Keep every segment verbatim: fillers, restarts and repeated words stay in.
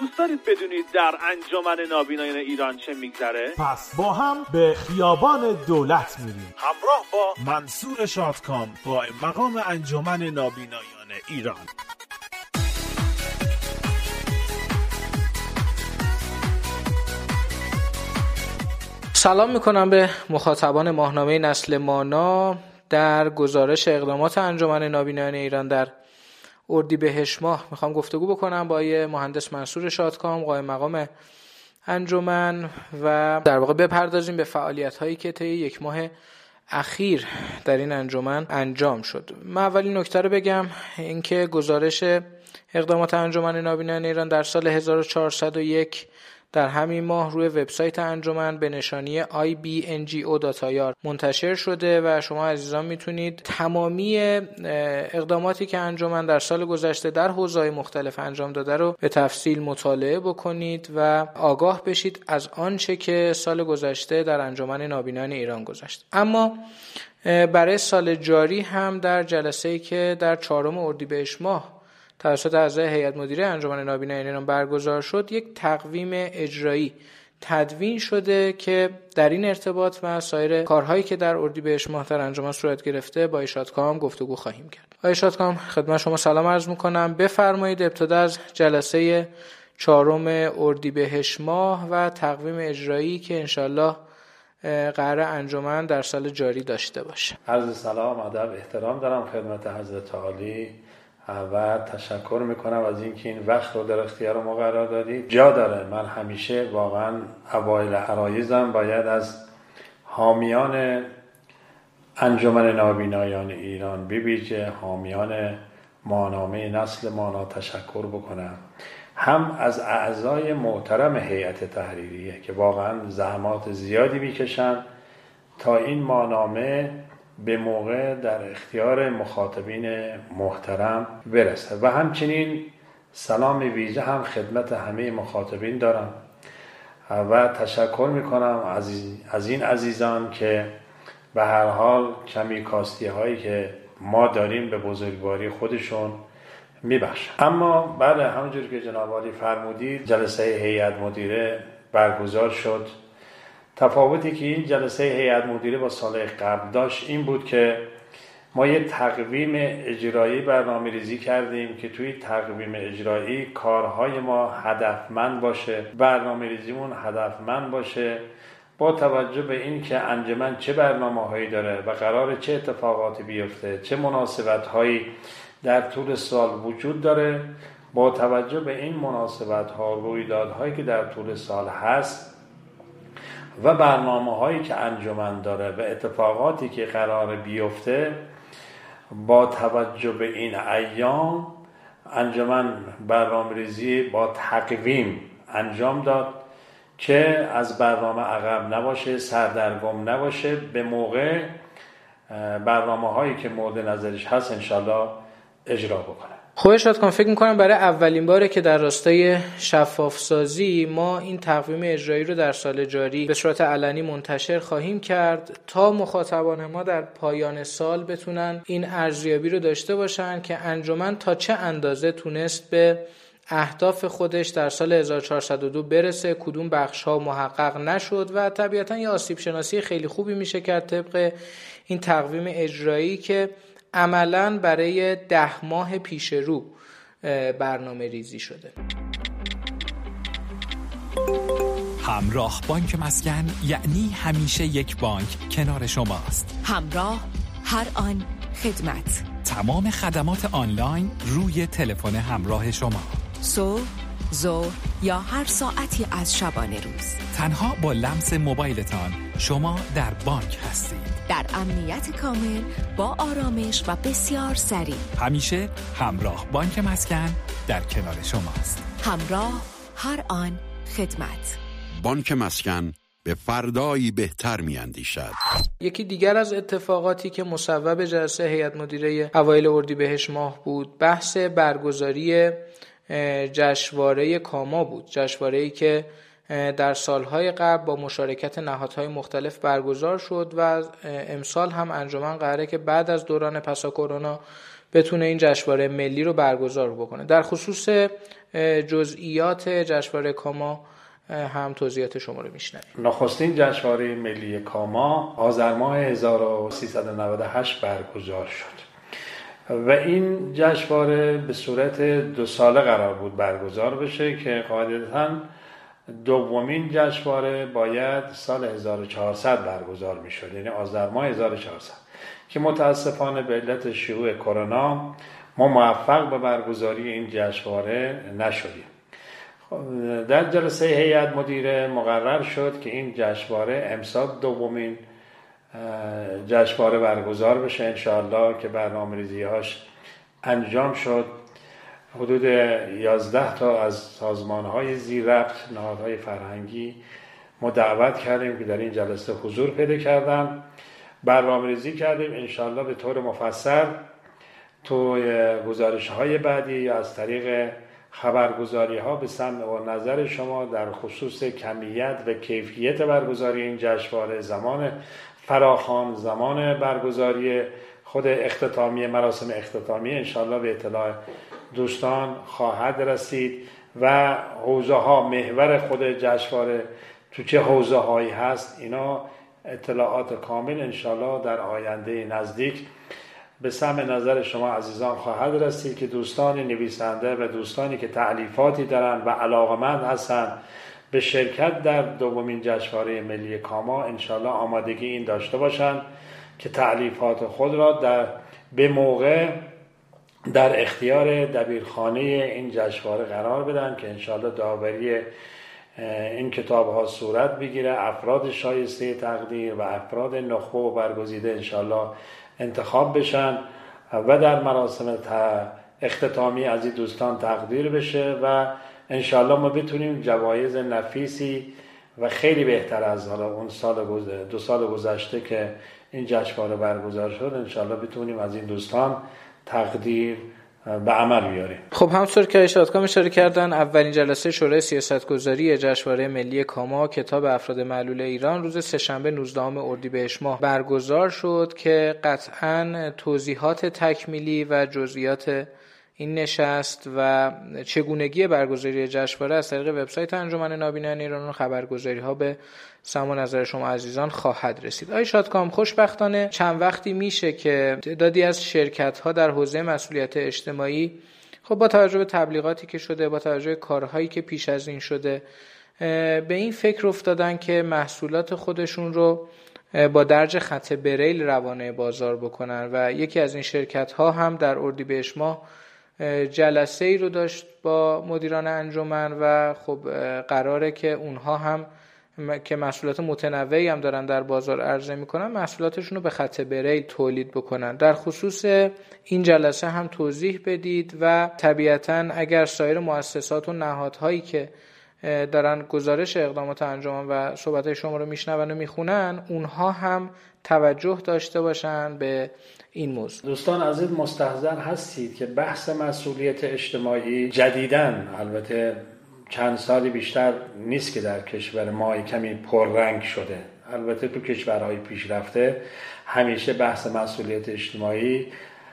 دوست دارید بدونید در انجمن نابینایان ایران چه میگذره؟ پس با هم به خیابان دولت میریم همراه با منصور شادکام، قائم مقام انجمن نابینایان ایران. سلام میکنم به مخاطبان ماهنامه نسل مانا. در گزارش اقدامات انجمن نابینایان ایران در اردیبهشت ماه میخوام گفتگو بکنم با آقای مهندس منصور شادکام، قائم مقام انجمن، و در واقع بپردازیم به فعالیت هایی که طی یک ماه اخیر در این انجمن انجام شد. من اولین نکته رو بگم، اینکه گزارش اقدامات انجمن نابینایان ایران در سال هزار و چهارصد و یک در همین ماه روی وبسایت انجمن به نشانی آی بی ان جی او دات آی آر منتشر شده و شما عزیزان میتونید تمامی اقداماتی که انجمن در سال گذشته در حوزه‌های مختلف انجام داده رو به تفصیل مطالعه بکنید و آگاه بشید از آنچه که سال گذشته در انجمن نابینایان ایران گذشت. اما برای سال جاری هم در جلسه‌ای که در چهارم اردیبهشت ماه توسط اعضای هیئت مدیره انجمن نابینایان ایران برگزار شد، یک تقویم اجرایی تدوین شده که در این ارتباط و سایر کارهایی که در اردیبهشت ماه در انجمن صورت گرفته با آقای شادکام گفتگو خواهیم کرد. آقای شادکام، خدمت شما سلام عرض می‌کنم. بفرمایید ابتدا از جلسه چهارم اردیبهشت ماه و تقویم اجرایی که انشالله قرار انجمن در سال جاری داشته باشه. عرض سلام، ادب، احترام دارم خدمت حضرت عالی و تشکر میکنم از اینکه این وقت رو در اختیار ما قرار دادید. جا داره من همیشه واقعا اوایل عرایزم باید از حامیان انجمن نابینایان ایران، به ویژه حامیان ماهنامه نسل مانا تشکر بکنم، هم از اعضای محترم هیئت تحریریه که واقعا زحمات زیادی میکشن تا این ماهنامه به موقع در اختیار مخاطبین محترم برسه. و همچنین سلام ویژه هم خدمت همه مخاطبین دارم و تشکر میکنم از, از این عزیزان که به هر حال کمی کاستی هایی که ما داریم به بزرگواری خودشون میبخشن. اما بله، همونجور که جناب عالی فرمودید جلسه هیئت مدیره برگزار شد. تفاوتی که این جلسه هیئت مدیره با سال قبل داشت این بود که ما یه تقویم اجرایی برنامه‌ریزی کردیم که توی تقویم اجرایی کارهای ما هدفمند باشه، برنامه‌ریزیمون هدفمند باشه، با توجه به این که انجمن چه برنامه‌هایی داره و قراره چه اتفاقاتی بیفته، چه مناسبت‌هایی در طول سال وجود داره، با توجه به این مناسبت‌ها، رویدادهایی که در طول سال هست و برنامه هایی که انجمن داره و اتفاقاتی که قرار بیفته، با توجه به این ایام انجمن برنامه‌ریزی با تقویم انجام داد که از برنامه عقب نباشه، سردرگم نباشه، به موقع برنامه هایی که مورد نظرش هست انشالله اجرا بکنه. خب شادکام، فکر میکنم برای اولین باره که در راستای شفاف سازی ما این تقویم اجرایی رو در سال جاری به صورت علنی منتشر خواهیم کرد تا مخاطبان ما در پایان سال بتونن این ارزیابی رو داشته باشن که انجمن تا چه اندازه تونست به اهداف خودش در سال هزار و چهارصد و دو برسه، کدوم بخش‌ها محقق نشد و طبیعتاً یه آسیب شناسی خیلی خوبی میشه کرد طبق این تقویم اجرایی که عملاً برای ده ماه پیش رو برنامه ریزی شده. همراه بانک مسکن یعنی همیشه یک بانک کنار شماست. همراه، هر آن، خدمت. تمام خدمات آنلاین روی تلفن همراه شما. صبح، ظهر یا هر ساعتی از شبانه روز. تنها با لمس موبایلتان شما در بانک هستید. در امنیت کامل، با آرامش و بسیار سریع. همیشه همراه بانک مسکن در کنار شماست. همراه، هر آن، خدمت. بانک مسکن به فردایی بهتر میاندیشد. یکی دیگر از اتفاقاتی که مصوب جلسه هیئت مدیره اوایل اردیبهشت ماه بود، بحث برگزاری جشنواره کاما بود. جشنواره‌ای که در سالهای قبل با مشارکت نهادهای مختلف برگزار شد و امسال هم انجمن قراره که بعد از دوران پسا کرونا بتونه این جشنواره ملی رو برگزار بکنه. در خصوص جزئیات جشنواره کاما هم توضیحات شما رو میشنویم. نخستین جشنواره ملی کاما آذر ماه هزار و سیصد و نود و هشت برگزار شد و این جشنواره به صورت دو ساله قرار بود برگزار بشه که قاعدتاً دومین جشنواره باید سال هزار و چهارصد برگزار میشد، یعنی آذر ماه هزار و چهارصد، که متاسفانه به علت شیوع کرونا ما موفق به برگزاری این جشنواره نشدیم. در جلسه هیئت مدیره مقرر شد که این جشنواره امسال دومین جشنواره برگزار بشه انشاءالله، که برنامه‌ریزی‌هاش انجام شد. حدود یازده تا از سازمان‌های زیرربط، نهادهای فرهنگی ما دعوت کردیم که در این جلسه حضور پیدا کردن. برنامه‌ریزی کردیم انشاءالله به طور مفصل تو گزارش‌های بعدی یا از طریق خبرگزاری‌ها به سمع و نظر شما در خصوص کمیت و کیفیت برگزاری این جشنواره، زمان فراخوان، زمان برگزاری خود اختتامیه، مراسم اختتامیه انشاءالله به اطلاع دوستان خواهد رسید و حوزه ها، محور خود جشنواره تو چه حوزه هایی هست، اینا اطلاعات کامل انشاءالله در آینده نزدیک به سمع نظر شما عزیزان خواهد رسید که دوستان نویسنده و دوستانی که تألیفاتی دارن و علاقمند هستن به شرکت در دومین جشنواره ملی کاما انشاءالله آمادگی این داشته باشند که تألیفات خود را در به موقع در اختیار دبیرخانه این جشنواره قرار بدن که انشاءالله داوری این کتاب ها صورت بگیره، افراد شایسته تقدیر و افراد نخبه و برگزیده انشاءالله انتخاب بشن و در مراسم اختتامی از این دوستان تقدیر بشه و انشاءالله ما بتونیم جوایز نفیسی و خیلی بهتر از حالا اون سال گذشته، دو سال گذشته که این جشنواره برگزار شد، انشاءالله بتونیم از این دوستان تقدیر به عمل بیاریم. خب همونطور که ارشادکام اشاره کردن، اولین جلسه شورای سیاستگذاری جشنواره ملی کاما کتاب افراد معلول ایران روز سه‌شنبه نوزدهم اردیبهشت ماه برگزار شد که قطعاً توضیحات تکمیلی و جزئیات این نشست و چگونگی برگزاری جشنواره از طریق وبسایت انجمن نابینایان ایران و خبرگزاری ها به سمع نظر شما عزیزان خواهد رسید. آقای شادکام، خوشبختانه چند وقتی میشه که تعدادی از شرکت ها در حوزه مسئولیت اجتماعی خب با توجه به تبلیغاتی که شده، با توجه به کارهایی که پیش از این شده، به این فکر افتادن که محصولات خودشون رو با درج خط بریل روانه بازار بکنن و یکی از این شرکت ها هم در اردیبهشت ماه جلسه ای رو داشت با مدیران انجمن و خب قراره که اونها هم که محصولات متنوعی هم دارن در بازار عرضه میکنن محصولاتشون رو به خط بریل تولید بکنن. در خصوص این جلسه هم توضیح بدید و طبیعتاً اگر سایر مؤسسات و نهادهایی که دارن گزارش اقدامات انجمن و صحبتهای شما رو میشنون و میخونن اونها هم توجه داشته باشن به این موضوع. دوستان عزیز مستحضر هستید که بحث مسئولیت اجتماعی جدیداً، البته چند سالی بیشتر نیست که در کشور ما کمی پررنگ شده، البته تو کشورهای پیشرفته همیشه بحث مسئولیت اجتماعی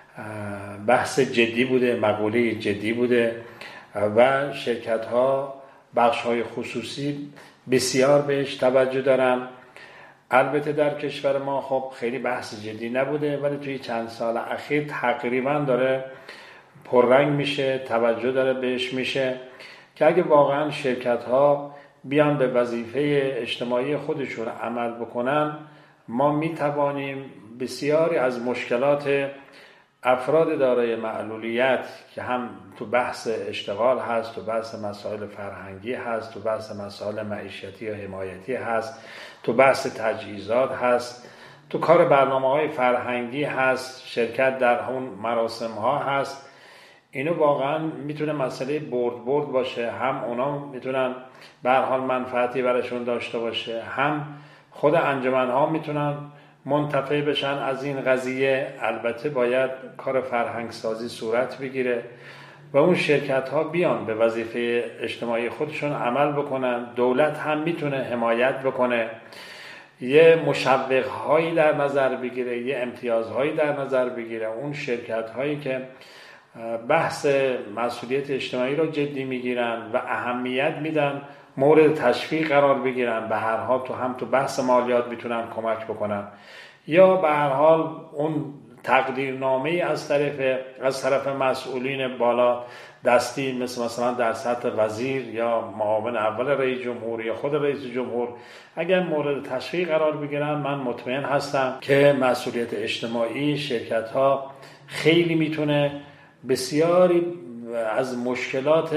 بحث جدی بوده، مقوله جدی بوده و شرکت ها، بخش های خصوصی بسیار بهش توجه دارن. البته در کشور ما خب خیلی بحث جدی نبوده ولی توی چند سال اخیر تقریبا داره پررنگ میشه، توجه داره بهش میشه که اگه واقعا شرکت ها بیان به وظیفه اجتماعی خودشون عمل بکنن، ما میتوانیم بسیاری از مشکلات افراد دارای معلولیت که هم تو بحث اشتغال هست، تو بحث مسائل فرهنگی هست، تو بحث مسائل معیشتی و حمایتی هست، تو بحث تجهیزات هست، تو کار برنامه‌های فرهنگی هست، شرکت در اون مراسم ها هست، اینو واقعا میتونه مسئله برد برد باشه، هم اونا میتونن به هر حال منفعتی براشون داشته باشه، هم خود انجمن ها میتونن منتفع بشن از این قضیه. البته باید کار فرهنگ سازی صورت بگیره و اون شرکت ها بیان به وظیفه اجتماعی خودشون عمل بکنن. دولت هم میتونه حمایت بکنه. یه مشوق هایی در نظر بگیره، یه امتیازهایی در نظر بگیره. اون شرکت هایی که بحث مسئولیت اجتماعی رو جدی میگیرن و اهمیت میدن مورد تشویق قرار بگیرن، به هر حال تو هم تو بحث مالیات میتونن کمک بکنن، یا به هر حال اون تقدیرنامه از طرف از طرف مسئولین بالا دستی مثل مثلا در سطح وزیر یا معاون اول رئیس جمهور یا خود رئیس جمهور اگر مورد تشویق قرار بگیرن، من مطمئن هستم که مسئولیت اجتماعی شرکت ها خیلی میتونه بسیاری از مشکلات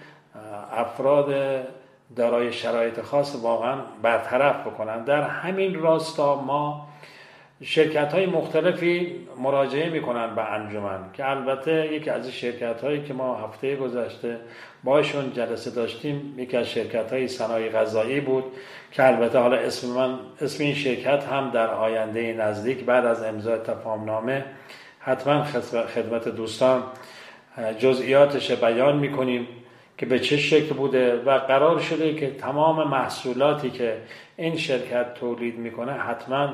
افراد دارای شرایط خاص واقعا برطرف بکنن. در همین راستا ما شرکت های مختلفی مراجعه میکنن به انجمن که البته یکی از شرکت هایی که ما هفته گذشته باشون جلسه داشتیم یکی از شرکت های صنایع غذایی بود که البته حالا اسم من اسم این شرکت هم در آینده نزدیک بعد از امضای تفاهمنامه حتما خدمت دوستان جزئیاتش بیان میکنیم که به چه شکل بوده و قرار شده که تمام محصولاتی که این شرکت تولید میکنه حتما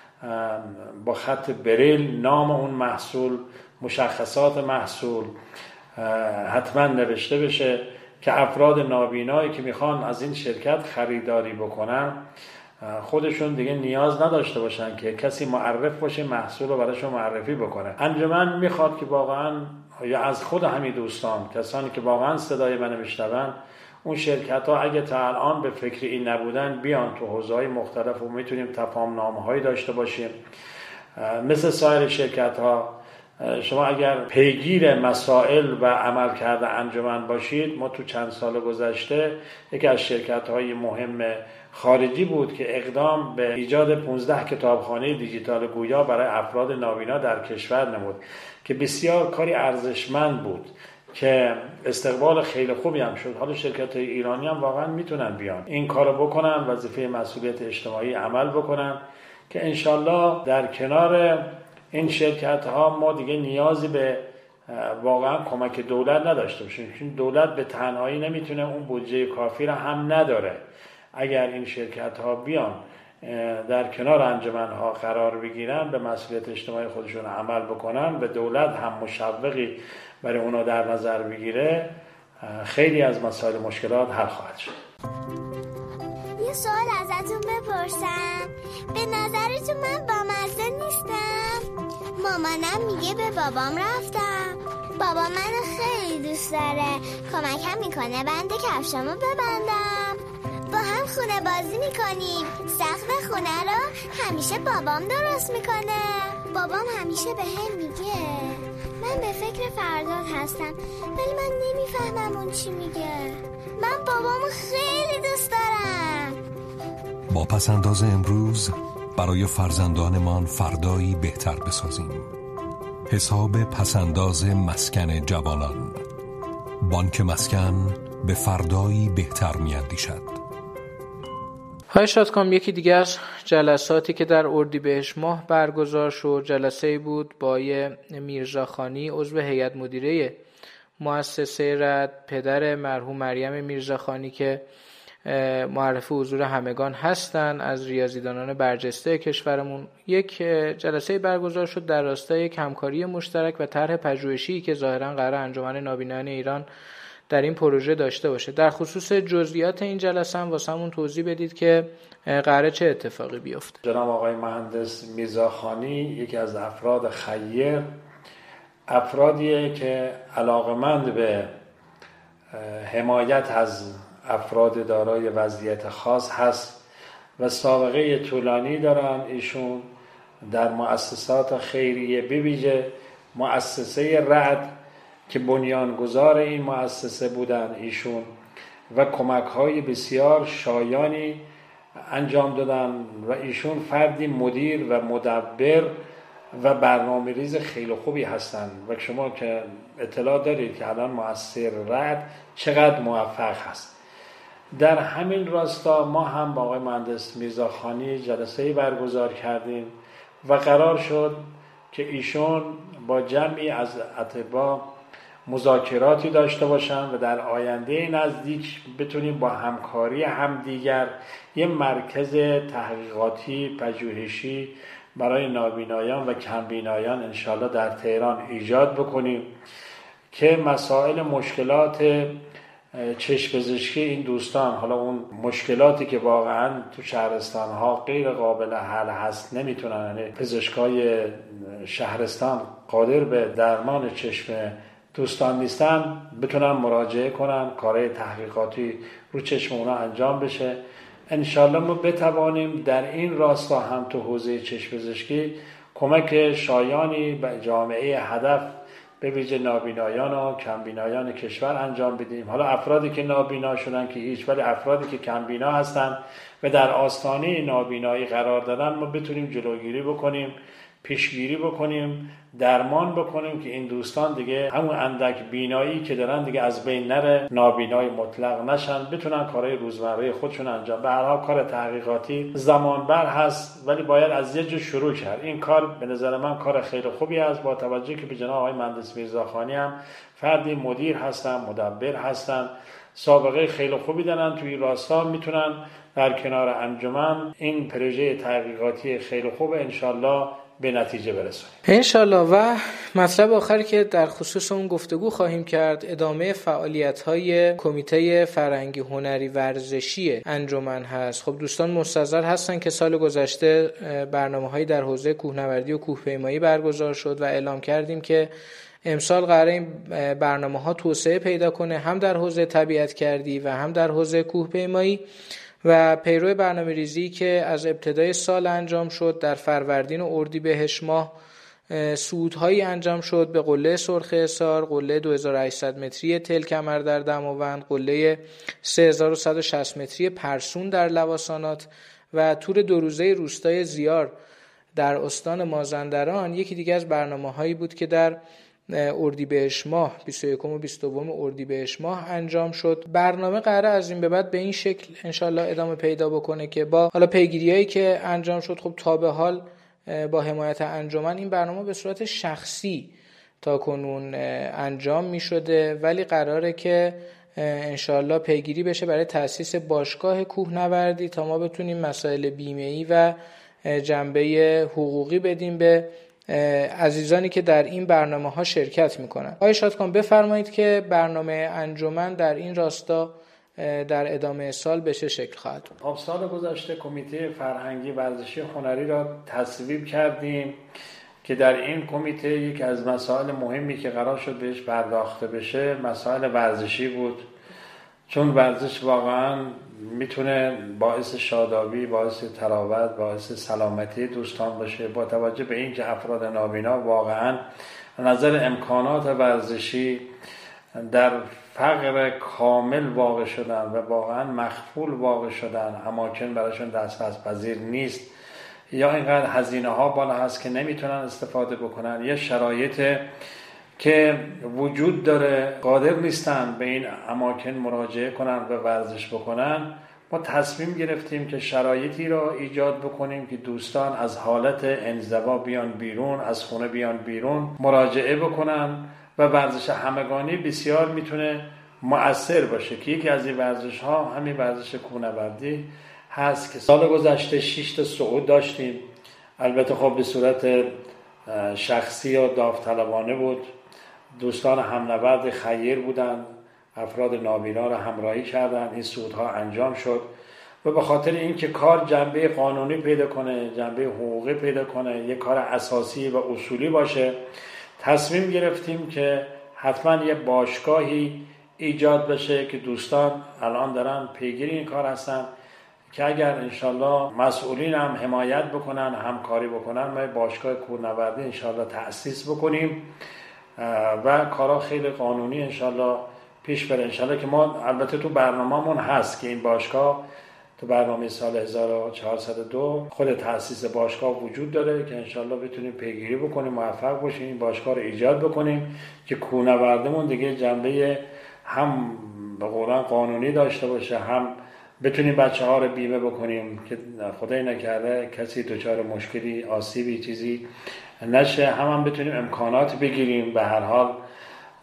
با خط بریل نام اون محصول، مشخصات محصول حتما نوشته بشه که افراد نابینایی که میخوان از این شرکت خریداری بکنن خودشون دیگه نیاز نداشته باشن که کسی معرف باشه محصول رو براشون معرفی بکنه. انجمن میخواد که واقعا یا از خود همین دوستان کسانی که واقعا صدای منو میشنون اون شرکت ها اگه تا الان به فکر این نبودن بیان تو حوزه‌های مختلف و میتونیم تفاهم‌نامه‌هایی داشته باشیم مثل سایر شرکت ها. شما اگر پیگیر مسائل و عملکرد انجمن باشید، ما تو چند سال گذشته یکی از شرکت های مهم خارجی بود که اقدام به ایجاد پانزده کتابخانه دیجیتال گویا برای افراد نابینا در کشور نمود که بسیار کاری ارزشمند بود که استقبال خیلی خوبی هم شد. حالا شرکت های ایرانی هم واقعا میتونن بیان این کارو بکنن، وظیفه مسئولیت اجتماعی عمل بکنن که انشالله در کنار این شرکت ها ما دیگه نیازی به واقعا کمک دولت نداشته باشیم، چون دولت به تنهایی نمیتونه اون بودجه کافی را هم نداره. اگر این شرکت ها بیان در کنار انجمن ها قرار بگیرن، به مسئولیت اجتماعی خودشون عمل بکنن و دولت هم مشوقی برای اونا در نظر بگیره، خیلی از مسائل مشکلات حل خواهد شد. یه سوال ازتون بپرسم، به نظرتون من بامزه نیستم؟ مامانم میگه به بابام رفتم، بابا منو خیلی دوست داره، کمکم میکنه بند کفشامو ببندم، با هم خونه بازی میکنیم، سقف خونه رو همیشه بابام درست میکنه. بابام همیشه به هم میگه من به فکر فردات هستم، ولی من نمیفهمم اون چی میگه. من بابامو خیلی دوست دارم. با پسنداز امروز برای فرزندانمان فردایی بهتر بسازیم. حساب پسنداز مسکن جوانان. بانک مسکن به فردایی بهتر میاندیشد. های شادکام، یکی دیگه از جلساتی که در اردیبهشت ماه برگزار شد جلسه بود با میرزاخانی، عضو هیئت مدیره مؤسسه رد، پدر مرحوم مریم میرزاخانی که معرف حضور همگان هستند از ریاضیدانان برجسته کشورمون. یک جلسه برگزار شد در راستای یک همکاری مشترک و طرح پژوهشی که ظاهرا قرار انجمن نابینایان ایران در این پروژه داشته باشه. در خصوص جزئیات این جلسه هم واسمون توضیح بدید که قراره چه اتفاقی بیفته. جناب آقای مهندس میرزاخانی یکی از افراد خیر، افرادیه که علاقمند به حمایت از افراد دارای وضعیت خاص هست و سابقه طولانی دارن. ایشون در مؤسسات خیریه به ویژه مؤسسه رعد که بنیانگذار این مؤسسه بودن ایشون و کمک‌های بسیار شایانی انجام دادن و ایشون فردی مدیر و مدبر و برنامه‌ریز خیلی خوبی هستن و شما که اطلاع دارید که الان مؤسسه رعد چقدر موفق هست. در همین راستا ما هم با آقای مهندس میرزاخانی جلسه‌ای برگزار کردیم و قرار شد که ایشون با جمعی از اطباء مذاکراتی داشته باشن و در آینده نزدیک بتونیم با همکاری همدیگر یه مرکز تحقیقاتی پژوهشی برای نابینایان و کمبینایان انشالله در تهران ایجاد بکنیم که مسائل مشکلات چشم پزشکی این دوستان، حالا اون مشکلاتی که واقعا تو شهرستان ها غیر قابل حل هست، نمیتونن، یعنی پزشکای شهرستان قادر به درمان چشم دوستان نیستن، بتونن مراجعه کنن، کارهای تحقیقاتی رو چشم اونا انجام بشه. انشالله ما بتوانیم در این راستا هم تو حوزه چشم پزشکی کمک شایانی به جامعه هدف به ویژه نابینایان و کمبینایان کشور انجام بدیم. حالا افرادی که نابینا شدن که هیچ، ولی افرادی که کمبینا هستن و در آستانه نابینایی قرار دادن ما بتونیم جلوگیری بکنیم، پیشگیری بکنیم، درمان بکنیم که این دوستان دیگه همون اندک بینایی که دارن دیگه از بین نره، نابینای مطلق نشن، بتونن کارهای روزمره خودشون انجام. به هر حال کار تحقیقاتی زمان بر هست ولی باید از یه جا شروع کرد. این کار به نظر من کار خیلی خوبی است، با توجه که به جناب آقای مهندس میرزاخانی هم فردی مدیر هستن، مدبر هستن، سابقه خیلی خوبی دارن توی راستا، میتونن در کنار انجمن این پروژه تحقیقاتی خیلی خوب انشالله به نتیجه برسونیم انشالله. و مطلب آخری که در خصوص اون گفتگو خواهیم کرد ادامه فعالیت‌های کمیته فرهنگی هنری ورزشی انجمن هست. خب دوستان مستحضر هستن که سال گذشته برنامه‌هایی در حوزه کوهنوردی و کوهپیمایی برگزار شد و اعلام کردیم که امسال قراره این برنامه‌ها توسعه پیدا کنه، هم در حوزه طبیعت‌گردی و هم در حوزه کوهپیمایی. و پیرو برنامه ریزی که از ابتدای سال انجام شد، در فروردین و اردیبهشت ماه صعودهایی انجام شد به قله سرخ حصار، قله دو هزار و هشتصد متری تل کمر در دماوند، قله سه هزار و صد و شصت متری پرسون در لواسانات و تور دو روزه روستای زیار در استان مازندران. یکی دیگه از برنامه‌هایی بود که در اردیبهشت ماه بیست و یکم و بیست و دوم اردیبهشت ماه انجام شد. برنامه قراره از این به بعد به این شکل انشالله ادامه پیدا بکنه که با حالا پیگیریایی که انجام شد، خب تا به حال با حمایت انجمن این برنامه به صورت شخصی تا کنون انجام می شده، ولی قراره که انشالله پیگیری بشه برای تأسیس باشگاه کوهنوردی تا ما بتونیم مسائل بیمه‌ای و جنبه حقوقی بدیم به عزیزانی که در این برنامه ها شرکت میکنن. آقای شادکام بفرمایید که برنامه انجمن در این راستا در ادامه سال به چه شکل خواهد بود؟ خب سال گذشته کمیته فرهنگی ورزشی هنری را تصویب کردیم که در این کمیته یکی از مسائل مهمی که قرار شد بهش پرداخته بشه مسائل ورزشی بود، چون ورزش واقعا میتونه باعث شادابی، باعث تراوت، باعث سلامتی دوستان باشه، با توجه به این که افراد نابینا واقعا نظر امکانات ورزشی در فقر کامل واقع شدن و واقعا مخفول واقع شدن، اماکن براشون دسترس پذیر نیست یا اینقدر هزینه ها بالا هست که نمیتونن استفاده بکنن، یه شرایط که وجود داره قادر نیستن به این اماکن مراجعه کنن و ورزش بکنن. ما تصمیم گرفتیم که شرایطی را ایجاد بکنیم که دوستان از حالت انزوا بیان بیرون، از خونه بیان بیرون، مراجعه بکنن و ورزش همگانی بسیار میتونه مؤثر باشه که یکی از این ورزش ها همین ورزش کوهنوردی هست که سال گذشته شش تا صعود داشتیم. البته خب به صورت شخصی و داوطلبانه بود، دوستان همنورد خیر بودن، افراد نابینا را همراهی کردن، این صعودها انجام شد و به خاطر اینکه کار جنبه قانونی پیدا کنه، جنبه حقوقی پیدا کنه، یک کار اساسی و اصولی باشه، تصمیم گرفتیم که حتما یه باشگاهی ایجاد بشه که دوستان الان دارن پیگیر این کار هستن که اگر انشالله مسئولین هم حمایت بکنن، همکاری بکنن، ما باشگاه کوهنوردی انشالله تأسیس بکنیم و کارا خیلی قانونی انشالله پیش بره. انشالله که ما البته تو برنامه‌مون هست که این باشگاه تو برنامه سال هزار و چهارصد و دو خود تأسیس باشگاه وجود داره که انشالله بتونیم پیگیری بکنیم، موفق باشیم این باشگاه رو ایجاد بکنیم که کوهنوردیمون دیگه جنبه هم به قولن قانونی داشته باشه، هم بتونیم بچه ها رو بیمه بکنیم که خدای نکرده کسی دچار مشکلی، آسیبی، چیزی نشه، هم هم بتونیم امکانات بگیریم. به هر حال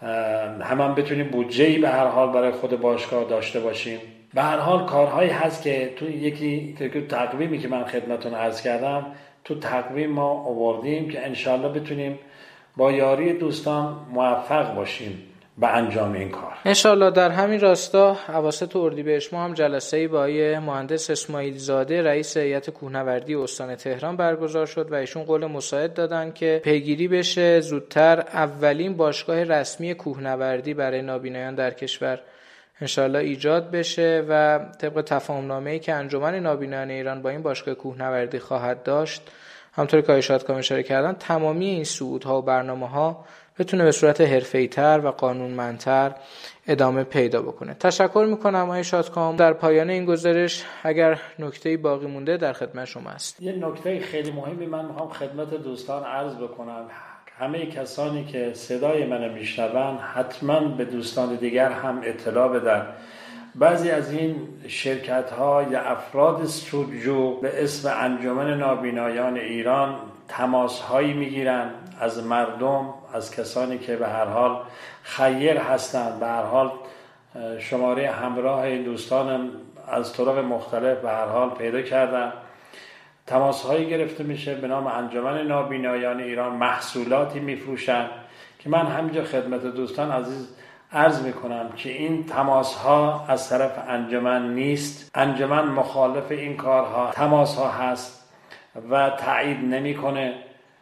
هم, هم بتونیم بودجه‌ای به هر حال برای خود باشگاه داشته باشیم. به هر حال کارهایی هست که تو یکی تو تقویمی که من خدمتتون عرض کردم تو تقویم ما آوردیم که انشالله بتونیم با یاری دوستان موفق باشیم به انجام این کار. انشالله. در همین راستا اواسط اردیبهشت ما هم جلسه‌ای با آقای مهندس اسماعیل زاده رئیس هیئت کوهنوردی استان تهران برگزار شد و ایشون قول مساعد دادن که پیگیری بشه زودتر اولین باشگاه رسمی کوهنوردی برای نابینایان در کشور انشالله ایجاد بشه و طبق تفاهم‌نامه‌ای که انجمن نابینایان ایران با این باشگاه کوهنوردی خواهد داشت، همونطور که آقای شادکام اشاره کردن، تمامی این صعودها و برنامه‌ها بتونه به صورت حرفه‌ای‌تر و قانونمندتر ادامه پیدا بکنه. تشکر میکنم آقای شادکام. در پایان این گزارش اگر نکته‌ای باقی مونده در خدمت شما است. یه نکته خیلی مهمی من میخوام خدمت دوستان عرض بکنم. همه کسانی که صدای منو میشنون حتما به دوستان دیگر هم اطلاع بدن. بعضی از این شرکت‌ها یا افراد سودجو به اسم انجمن نابینایان ایران تماس‌هایی میگیرن از مردم، از کسانی که به هر حال خیر هستند، به هر حال شماره همراه این دوستان از طرق مختلف به هر حال پیدا کردن، تماس‌هایی گرفته میشه به نام انجمن نابینایان ایران، محصولاتی میفروشن که من همینجا خدمت دوستان عزیز عرض میکنم که این تماس‌ها از طرف انجمن نیست. انجمن مخالف این کارها تماس‌ها هست و تایید نمیکنه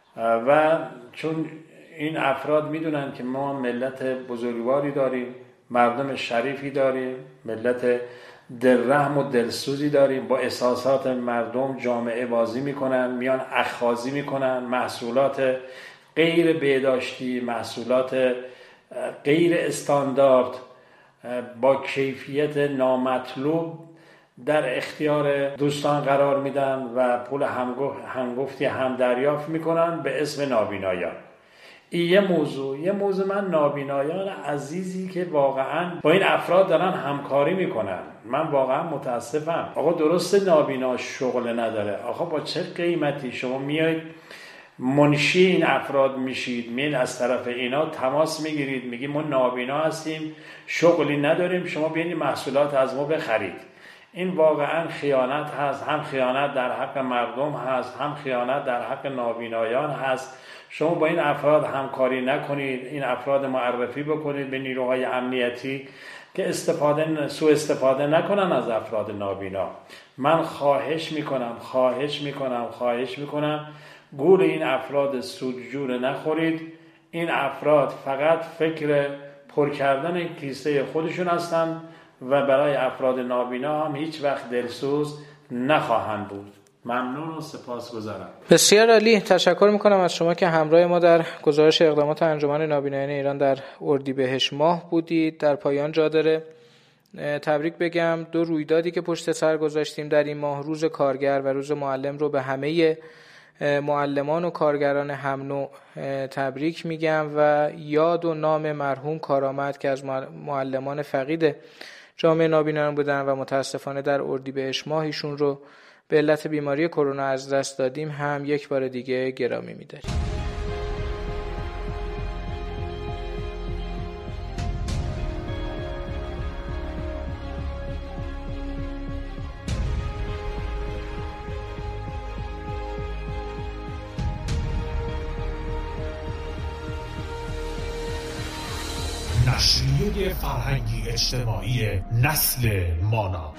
و چون این افراد میدونن که ما ملت بزرگواری داریم، مردم شریفی داریم، ملت دلرحم و دلسوزی داریم، با احساسات مردم جامعه بازی میکنن، میان اخاذی میکنن، محصولات غیر بهداشتی، محصولات غیر استاندارد با کیفیت نامطلوب در اختیار دوستان قرار میدن و پول هنگفتی هم دریافت میکنن به اسم نابینایان. این یه موضوع یه موضوع من نابینایان عزیزی که واقعا با این افراد دارن همکاری میکنن، من واقعا متاسفم. آقا درست نابینا شغل نداره، آقا با چه قیمتی شما میایید منشی این افراد میشید، میل از طرف اینا تماس میگیرید، میگی ما نابینا هستیم، شغلی نداریم، شما بیاین محصولات از ما بخرید. این واقعا خیانت هست، هم خیانت در حق مردم هست، هم خیانت در حق نابینایان هست. شما با این افراد همکاری نکنید، این افراد معرفی بکنید به نیروهای امنیتی که استفاده سوء استفاده نکنن از افراد نابینا. من خواهش میکنم خواهش میکنم خواهش میکنم گول این افراد سودجو نخورید. این افراد فقط فکر پر کردن کیسه خودشون هستند و برای افراد نابینا هم هیچ وقت دلسوز نخواهند بود. ممنون و سپاسگزارم. بسیار عالی. تشکر میکنم از شما که همراه ما در گزارش اقدامات انجمن نابینایان ایران در اردیبهشت ماه بودید. در پایان جا داره تبریک بگم. دو رویدادی که پشت سر گذاشتیم در این ماه، روز کارگر و روز معلم، رو به همه معلمان و کارگران هم نوع تبریک میگم و یاد و نام مرحوم کارآمد که از معلمان فقید جامعه نابینایان بودن و متاسفانه در اردیبهشت ماه ایشون رو به علت بیماری کرونا از دست دادیم هم یک بار دیگه گرامی می‌داریم. نشریه فرهنگی اجتماعی نسل مانا.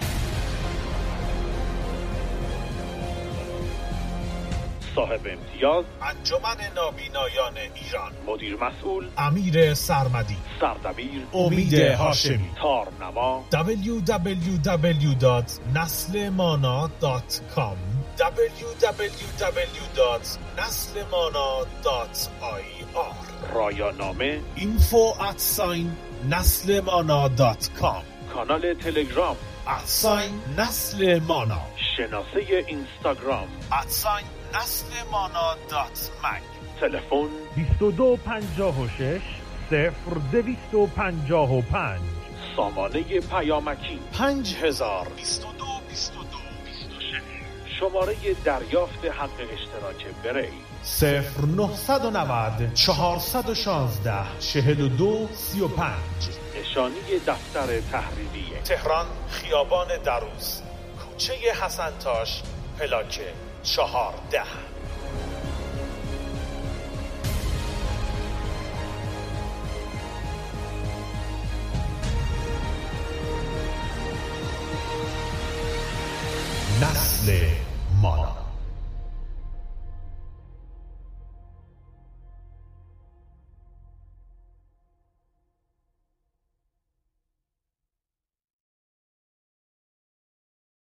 صاحب امتیاز انجمن نابینایان ایران. مدیر مسئول امیر سرمدی. سردبیر امید هاشمی. تارنما دبلیو دبلیو دبلیو دات نسل مانا دات کام دبلیو دبلیو دبلیو دات نسل مانا دات آی آر رایانامه اینفو ات ساین نسل مانا دات کام کانال تلگرام ات ساین نسل مانا شناسه اینستاگرام ات ساین نسل مانا دات مگ تلفن بیست و دو پنجاه و شش صفر دویست و پنجاه و پنج سامانه پیامکی پنج هزار بیست و دو بیست و دو بیست و شش شماره دریافت حق اشتراک بری صفر نهصد و نود چهارصد و شانزده چهل و دو سی و پنج. نشانی دفتر تحریریه، تهران، خیابان دروس، کوچه حسنتاش، پلاک چهارده. نسل مانا.